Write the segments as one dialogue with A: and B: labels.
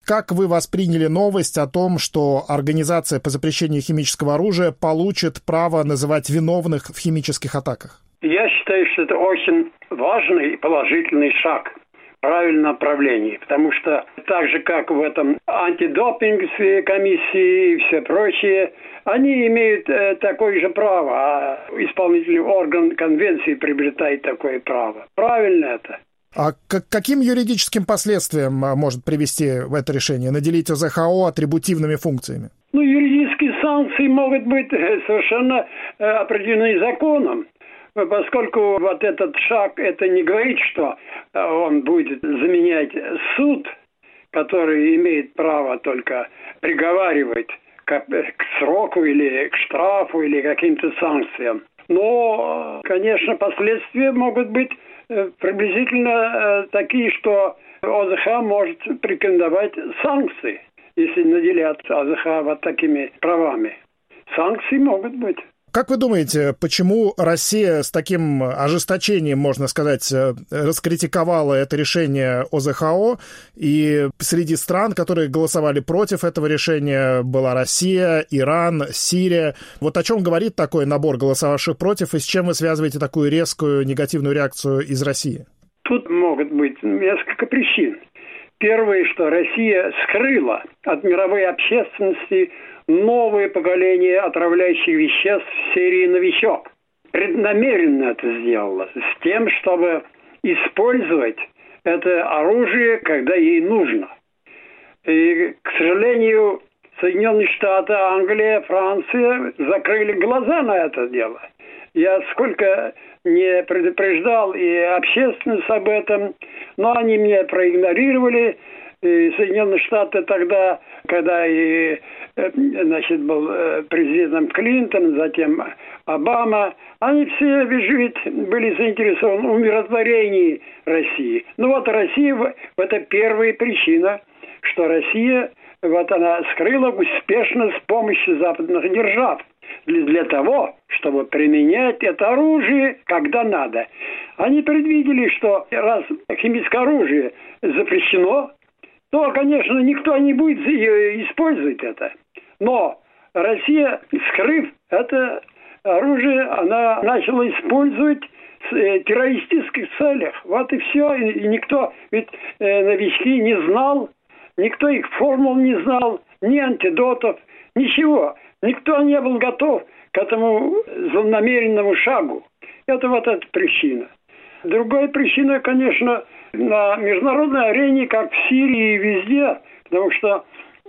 A: как вы восприняли новость о том, что Организация по запрещению химического оружия получит право называть виновных в химических атаках?
B: Я считаю, что это очень важный и положительный шаг в правильном направлении, потому что так же, как в этом антидопинговской комиссии и все прочее, они имеют такое же право, а исполнительный орган конвенции приобретает такое право. Правильно это?
A: А к каким юридическим последствиям может привести это решение? Наделить ОЗХО атрибутивными функциями?
B: Юридические санкции могут быть совершенно определены законом. Поскольку вот этот шаг, это не говорит, что он будет заменять суд, который имеет право только приговаривать к сроку или к штрафу или каким-то санкциям. Но, конечно, последствия могут быть приблизительно такие, что ОЗХ может претендовать санкции, если наделят ОЗХ вот такими правами. Санкции могут быть.
A: Как вы думаете, почему Россия с таким ожесточением, можно сказать, раскритиковала это решение ОЗХО, и среди стран, которые голосовали против этого решения, была Россия, Иран, Сирия? Вот о чем говорит такой набор голосовавших против, и с чем вы связываете такую резкую негативную реакцию из России?
B: Тут могут быть несколько причин. Первое, что Россия скрыла от мировой общественности новое поколение отравляющих веществ серии «Новичок». Преднамеренно это сделала, с тем, чтобы использовать это оружие, когда ей нужно. И, к сожалению, Соединенные Штаты, Англия, Франция закрыли глаза на это дело. Я сколько не предупреждал и общественность об этом, но они меня проигнорировали. И Соединенные Штаты тогда, когда был президентом Клинтон, затем Обама, они все, были заинтересованы в умиротворении России. Россия, это первая причина, что Россия, она скрыла успешно с помощью западных держав. Для того, чтобы применять это оружие, когда надо. Они предвидели, что раз химическое оружие запрещено, то, конечно, никто не будет использовать это. Но Россия, скрыв это оружие, она начала использовать в террористических целях. Вот и все. И никто, ведь новички не знал, никто их формул не знал, ни антидотов, ничего. Никто не был готов к этому злонамеренному шагу. Это эта причина. Другая причина, конечно, на международной арене, как в Сирии и везде, потому что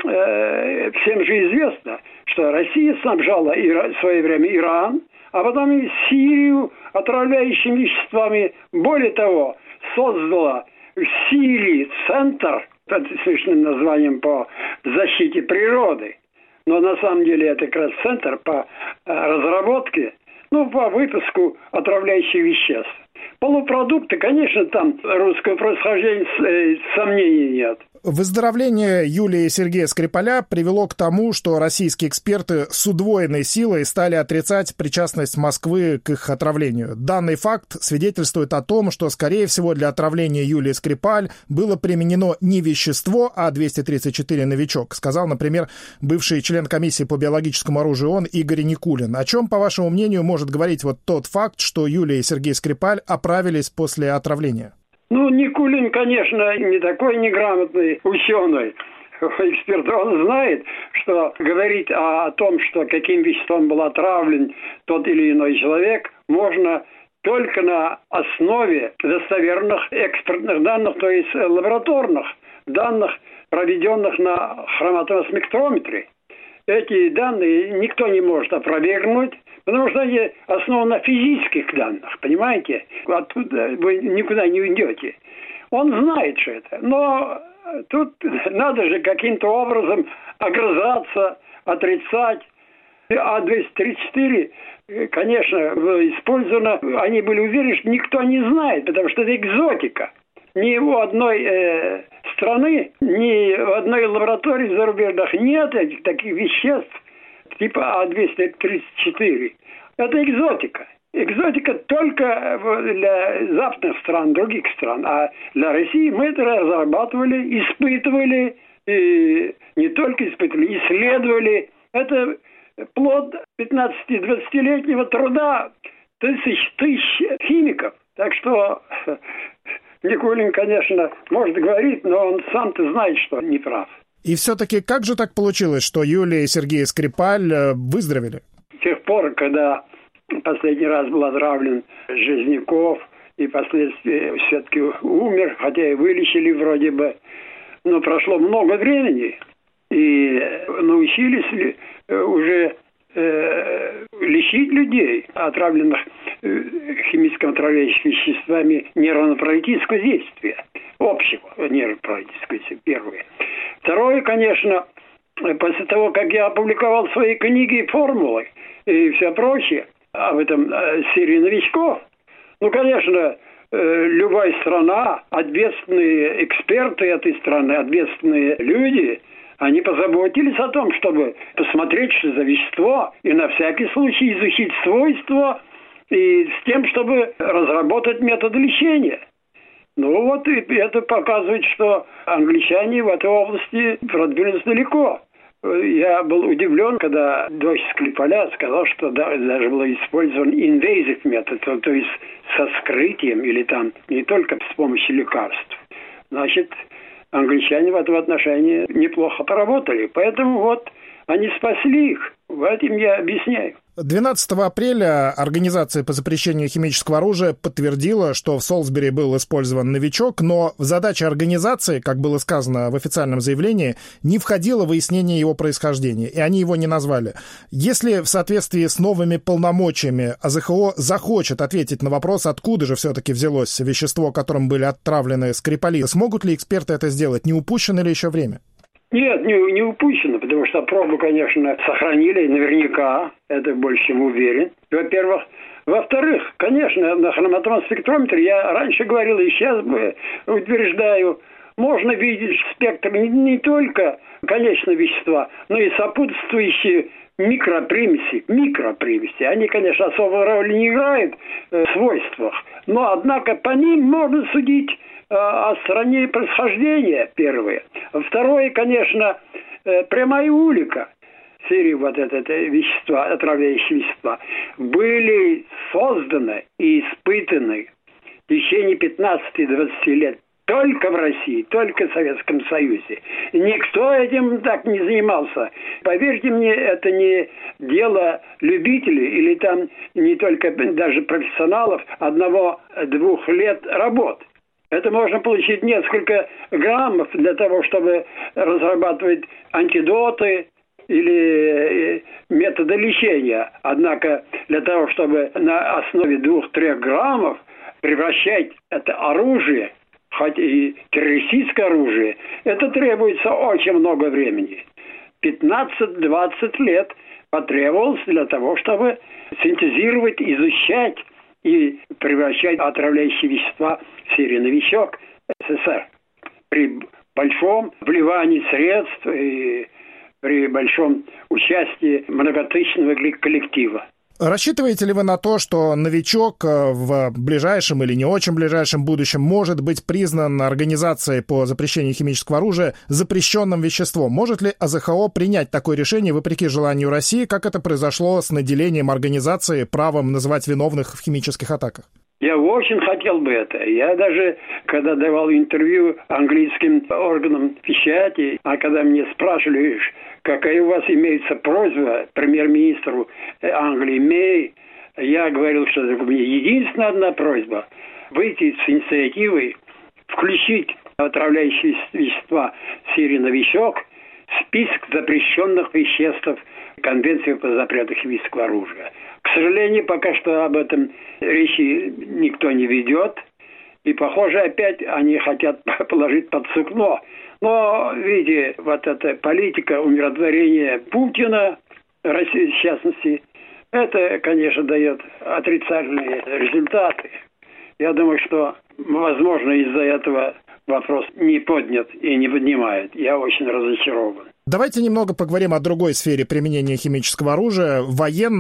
B: всем же известно, что Россия снабжала в свое время Иран, а потом и Сирию отравляющими веществами. Более того, создала в Сирии центр, под смешным названием по защите природы. Но на самом деле это как раз центр по разработке, по выпуску отравляющих веществ. Полупродукты, конечно, там русского происхождения сомнений нет.
A: Выздоровление Юлии и Сергея Скрипаля привело к тому, что российские эксперты с удвоенной силой стали отрицать причастность Москвы к их отравлению. Данный факт свидетельствует о том, что, скорее всего, для отравления Юлии Скрипаль было применено не вещество, а 234 «Новичок», сказал, например, бывший член комиссии по биологическому оружию ООН Игорь Никулин. О чем, по вашему мнению, может говорить тот факт, что Юлия и Сергей Скрипаль оправились после отравления?
B: Никулин, конечно, не такой неграмотный ученый, эксперт. Он знает, что говорить о том, что каким веществом был отравлен тот или иной человек, можно только на основе достоверных экспертных данных, то есть лабораторных данных, проведенных на хроматоспектрометре. Эти данные никто не может опровергнуть, потому что они основаны на физических данных, понимаете? Оттуда вы никуда не уйдете. Он знает, что это. Но тут надо же каким-то образом огрызаться, отрицать. А 234, конечно, использовано. Они были уверены, что никто не знает, потому что это экзотика. Ни у одной страны, ни в одной лаборатории зарубежных нет этих таких веществ типа А234. Это экзотика. Экзотика только для западных стран, других стран. А для России мы это разрабатывали, испытывали и не только испытывали, исследовали. Это плод 15-20-летнего труда тысяч химиков. Так что Никулин, конечно, может говорить, но он сам-то знает, что не прав.
A: И все-таки как же так получилось, что Юлия и Сергей Скрипаль выздоровели?
B: С тех пор, когда последний раз был отравлен Жизняков и впоследствии все-таки умер, хотя и вылечили вроде бы, но прошло много времени, и научились уже лечить людей, отравленных химически отравляющими веществами нейронапаралитического действия, общего нейронапаралитического действия, первое. Второе, конечно, после того, как я опубликовал свои книги и формулы и все прочее об этом серии новичков, конечно, любая страна, ответственные эксперты этой страны, ответственные люди, они позаботились о том, чтобы посмотреть, что за вещество, и на всякий случай изучить свойства, и с тем, чтобы разработать методы лечения. И это показывает, что англичане в этой области продвинулись далеко. Я был удивлен, когда дочь Скрипаля сказал, что даже был использован invasive метод, то есть со скрытием или там не только с помощью лекарств. Значит, англичане в этом отношении неплохо поработали. Поэтому они спасли их. В этом я объясняю.
A: 12 апреля Организация по запрещению химического оружия подтвердила, что в Солсбери был использован новичок, но в задачи организации, как было сказано в официальном заявлении, не входило выяснение его происхождения, и они его не назвали. Если в соответствии с новыми полномочиями АЗХО захочет ответить на вопрос, откуда же все-таки взялось вещество, которым были отравлены Скрипали, смогут ли эксперты это сделать? Не упущено ли еще время?
B: Нет, не упущено, потому что пробу, конечно, сохранили, наверняка, это больше чем уверен, во-первых. Во-вторых, конечно, на хроматон-спектрометре, я раньше говорил и сейчас утверждаю, можно видеть спектр не только конечного вещества, но и сопутствующие микропримеси. Они, конечно, особой роли не играют в свойствах, но, однако, по ним можно судить о стране происхождения, первое. Второе, конечно, прямая улика серии вещества, отравляющие вещества, были созданы и испытаны в течение 15-20 лет только в России, только в Советском Союзе. Никто этим так не занимался. Поверьте мне, это не дело любителей или там не только даже профессионалов 1-2 лет работы. Это можно получить несколько граммов для того, чтобы разрабатывать антидоты или методы лечения. Однако для того, чтобы на основе 2-3 граммов превращать это оружие, хоть и террористическое оружие, это требуется очень много времени. 15-20 лет потребовалось для того, чтобы синтезировать, изучать и превращать отравляющие вещества в серии «Новичок» СССР. При большом вливании средств и при большом участии многотысячного коллектива.
A: Рассчитываете ли вы на то, что новичок в ближайшем или не очень ближайшем будущем может быть признан Организацией по запрещению химического оружия запрещенным веществом? Может ли АЗХО принять такое решение вопреки желанию России, как это произошло с наделением организации правом называть виновных в химических атаках?
B: Я очень хотел бы это. Я даже, когда давал интервью английским органам печати, а когда мне спрашивали, какая у вас имеется просьба премьер-министру Англии Мэй, я говорил, что у меня единственная одна просьба – выйти с инициативой, включить отравляющие вещества серии «Новичок» в список запрещенных веществ Конвенции по запрету химического оружия. К сожалению, пока что об этом речи никто не ведет. И, похоже, опять они хотят положить под сукно. Но, видите, эта политика умиротворения Путина, России в частности, это, конечно, дает отрицательные результаты. Я думаю, что, возможно, из-за этого вопрос не поднят и не поднимают. Я очень разочарован.
A: Давайте немного поговорим о другой сфере применения химического оружия, военной.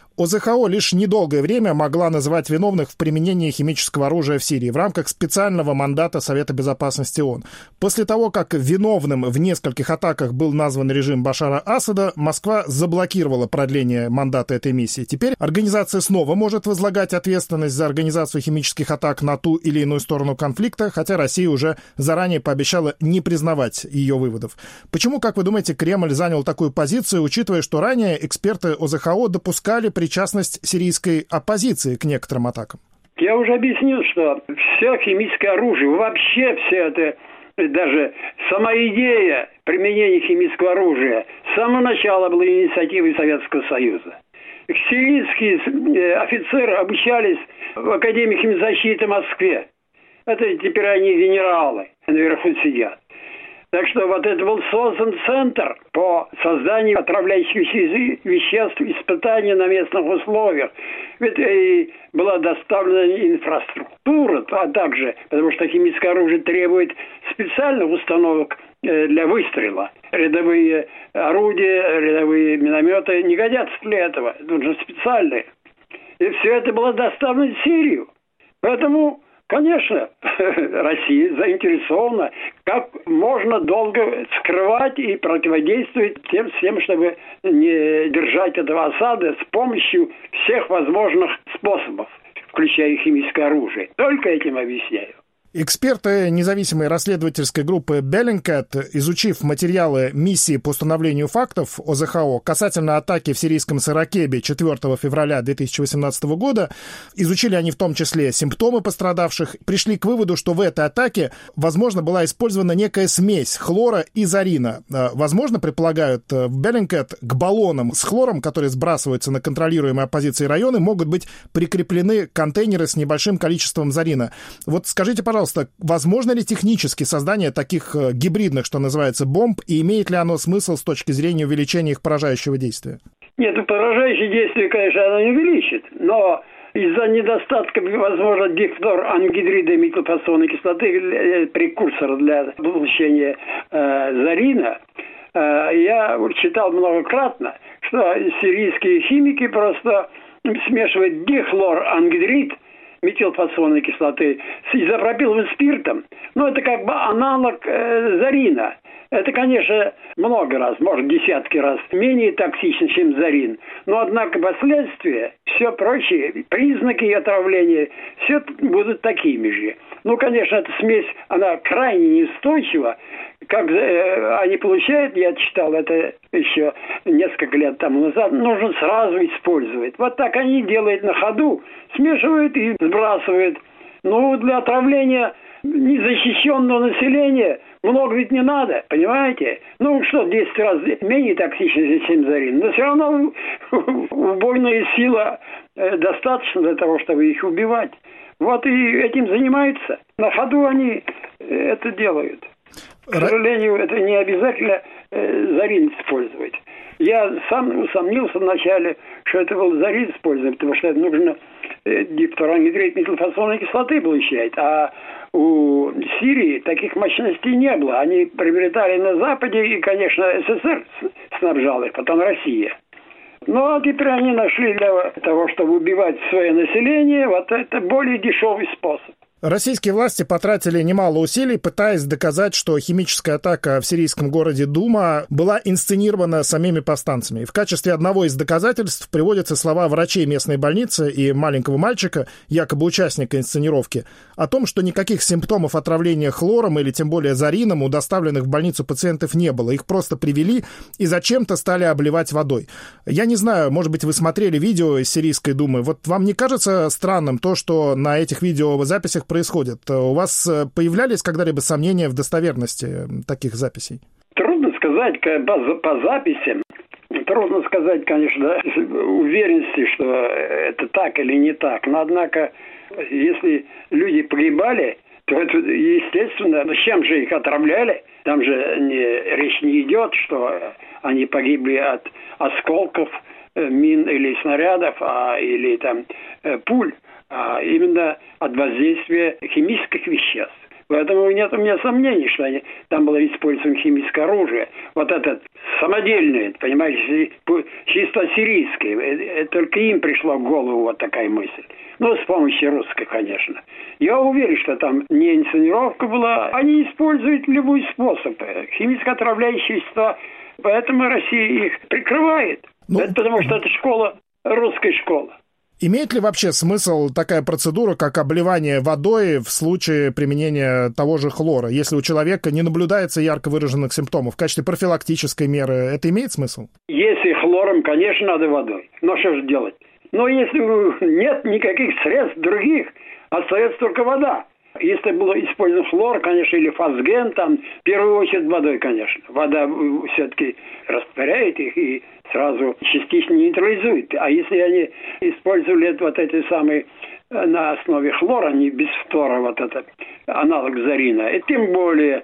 A: ОЗХО лишь недолгое время могла называть виновных в применении химического оружия в Сирии в рамках специального мандата Совета Безопасности ООН. После того, как виновным в нескольких атаках был назван режим Башара Асада, Москва заблокировала продление мандата этой миссии. Теперь организация снова может возлагать ответственность за организацию химических атак на ту или иную сторону конфликта, хотя Россия уже заранее пообещала не признавать ее выводов. Почему, как вы думаете, Кремль занял такую позицию, учитывая, что ранее эксперты ОЗХО допускали причастность сирийской оппозиции к некоторым атакам?
B: Я уже объяснил, что все химическое оружие, вообще все это, даже сама идея применения химического оружия с самого начала была инициативой Советского Союза. Сирийские офицеры обучались в Академии химзащиты в Москве. Это теперь они генералы, наверху сидят. Так что вот это был создан центр по созданию отравляющих веществ, испытаний на местных условиях. Ведь и была доставлена инфраструктура, а также, потому что химическое оружие требует специальных установок для выстрела. Рядовые орудия, рядовые минометы не годятся для этого. Нужно специальные. И все это было доставлено в Сирию. Поэтому, конечно, Россия заинтересована, как можно долго скрывать и противодействовать всем, чтобы не держать этого Асада с помощью всех возможных способов, включая химическое оружие. Только этим объясняю.
A: Эксперты независимой расследовательской группы Bellingcat, изучив материалы миссии по установлению фактов ОЗХО касательно атаки в сирийском Саракебе 4 февраля 2018 года, изучили они в том числе симптомы пострадавших, пришли к выводу, что в этой атаке, возможно, была использована некая смесь хлора и зарина. Возможно, предполагают в Bellingcat, к баллонам с хлором, которые сбрасываются на контролируемые оппозицией районы, могут быть прикреплены контейнеры с небольшим количеством зарина. Вот скажите, пожалуйста, возможно ли технически создание таких гибридных, что называется, бомб, и имеет ли оно смысл с точки зрения увеличения их поражающего действия?
B: Нет, поражающее действие, конечно, оно не увеличит, но из-за недостатка, возможно, дихлорангидрида метилфосфорной кислоты, прекурсора для получения зарина, я читал многократно, что сирийские химики просто смешивают дихлорангидрид метилфосфорной кислоты с изопропиловым спиртом. Но это как бы аналог зарина. Это, конечно, много раз, может, десятки раз менее токсично, чем зарин. Но, однако, последствия, все прочие, признаки отравления, все будут такими же. Ну, конечно, эта смесь, она крайне неустойчива. Как они получают, я читал это еще несколько лет тому назад, нужно сразу использовать. Вот так они делают на ходу, смешивают и сбрасывают. Ну, для отравления незащищенного населения много ведь не надо, понимаете? Ну, что, 10 раз менее токсично, чем зарин. Но все равно убойная сила достаточно для того, чтобы их убивать. Вот и этим занимаются. На ходу они это делают. К сожалению, это не обязательно зарин использовать. Я сам усомнился вначале, что это был зарин использовать, потому что это нужно дифторангидрид метилфосфорной кислоты получать. А у Сирии таких мощностей не было. Они приобретали на Западе, и, конечно, СССР снабжал их, потом Россия. Ну, а теперь они нашли для того, чтобы убивать свое население, вот это более дешевый способ.
A: Российские власти потратили немало усилий, пытаясь доказать, что химическая атака в сирийском городе Дума была инсценирована самими повстанцами. И в качестве одного из доказательств приводятся слова врачей местной больницы и маленького мальчика, якобы участника инсценировки, о том, что никаких симптомов отравления хлором или тем более зарином у доставленных в больницу пациентов не было. Их просто привели и зачем-то стали обливать водой. Я не знаю, может быть, вы смотрели видео из сирийской Думы. Вот вам не кажется странным то, что на этих видеозаписях происходит? У вас появлялись когда-либо сомнения в достоверности таких записей?
B: Трудно сказать по записям. Трудно сказать, конечно, уверенности, что это так или не так. Но, однако, если люди погибали, то это, естественно, чем же их отравляли? Там же речь не идет, что они погибли от осколков мин или снарядов, или там пуль. А именно от воздействия химических веществ. Поэтому нет у меня сомнений, что там было использовано химическое оружие. Вот это самодельное, понимаете, чисто сирийское. Только им пришла в голову вот такая мысль. Ну, с помощью русской, конечно. Я уверен, что там не инсценировка была. Они используют любой способ. Химически отравляющие вещества. Поэтому Россия их прикрывает. Это потому что это школа, русская школа.
A: Имеет ли вообще смысл такая процедура, как обливание водой в случае применения того же хлора, если у человека не наблюдается ярко выраженных симптомов? В качестве профилактической меры это имеет смысл?
B: Если хлором, конечно, надо водой. Но что же делать? Но если нет никаких средств других, остается только вода. Если был использован хлор, конечно, или фосген, там, в первую очередь водой, конечно. Вода все-таки растворяет их и сразу частично нейтрализует. А если они использовали вот эти самые на основе хлора, не без фтора, вот это аналог зарина, и тем более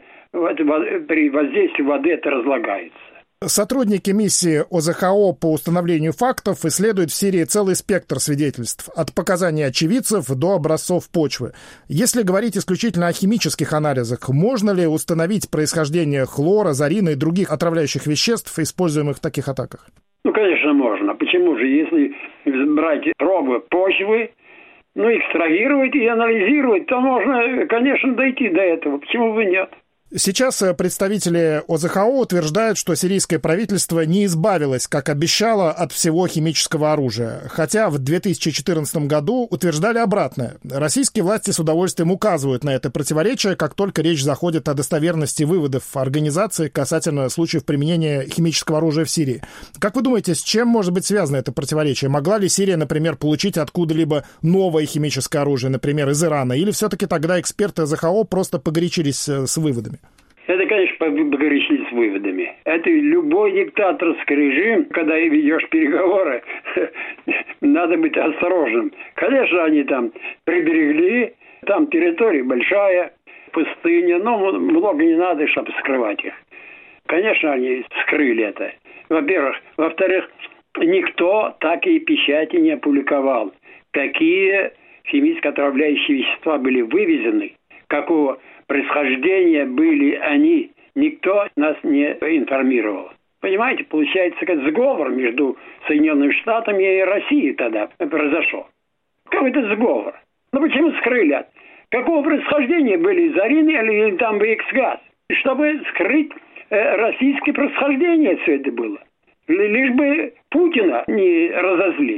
B: при воздействии воды это разлагается.
A: Сотрудники миссии ОЗХО по установлению фактов исследуют в Сирии целый спектр свидетельств, от показаний очевидцев до образцов почвы. Если говорить исключительно о химических анализах, можно ли установить происхождение хлора, зарина и других отравляющих веществ, используемых в таких атаках?
B: Ну, конечно, можно. Почему же, если брать пробы почвы, экстрагировать и анализировать, то можно, конечно, дойти до этого. Почему бы нет?
A: Сейчас представители ОЗХО утверждают, что сирийское правительство не избавилось, как обещало, от всего химического оружия. Хотя в 2014 году утверждали обратное. Российские власти с удовольствием указывают на это противоречие, как только речь заходит о достоверности выводов организации касательно случаев применения химического оружия в Сирии. Как вы думаете, с чем может быть связано это противоречие? Могла ли Сирия, например, получить откуда-либо новое химическое оружие, например, из Ирана? Или все-таки тогда эксперты ОЗХО просто погорячились с выводами?
B: Это, конечно, погорячились с выводами. Это любой диктаторский режим, когда ведешь переговоры, надо быть осторожным. Конечно, они там приберегли, там территория большая, пустыня, но много не надо, чтобы скрывать их. Конечно, они скрыли это. Во-первых. Во-вторых, никто так и печати не опубликовал, какие химически отравляющие вещества были вывезены, какого происхождения были они. Никто нас не информировал. Понимаете, получается, как сговор между Соединенными Штатами и Россией тогда произошел. Какой-то сговор. Почему скрыли? Какого происхождения были зарины или там ВХ-газ? Чтобы скрыть российское происхождение все это было. Лишь бы Путина не разозлить.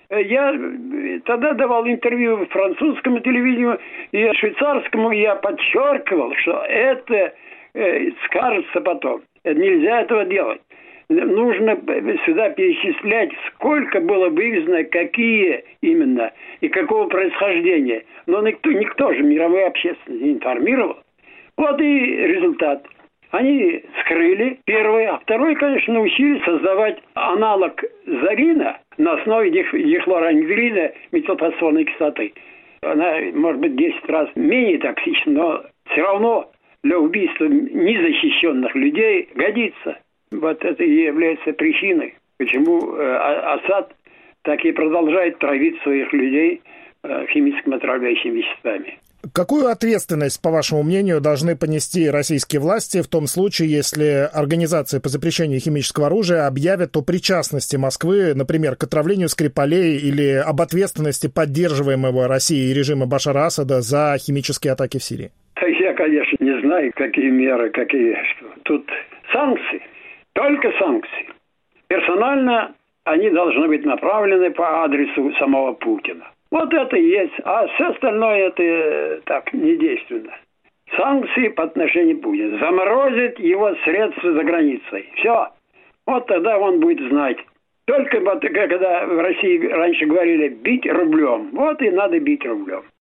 B: Я тогда давал интервью французскому телевидению и швейцарскому, я подчеркивал, что это скажется потом. Нельзя этого делать. Нужно сюда перечислять, сколько было вывезено, какие именно и какого происхождения. Но никто же мировой общественность не информировал. Вот и результат. Они скрыли первое, а второе, конечно, научились создавать аналог зарина на основе дихлороангелина метилфосфорной кислоты. Она, может быть, 10 раз менее токсична, но все равно для убийства незащищенных людей годится. Вот это и является причиной, почему Асад так и продолжает травить своих людей химическими отравляющими веществами.
A: Какую ответственность, по вашему мнению, должны понести российские власти в том случае, если организация по запрещению химического оружия объявит о причастности Москвы, например, к отравлению Скрипалей или об ответственности поддерживаемого Россией режима Башара Асада за химические атаки в Сирии?
B: Я, конечно, не знаю, какие меры, что. Тут санкции, только санкции. Персонально они должны быть направлены по адресу самого Путина. Вот это и есть. А все остальное это так, недейственно. Санкции по отношению к Путину. Заморозить его средства за границей. Все. Вот тогда он будет знать. Только когда в России раньше говорили бить рублем. Вот и надо бить рублем.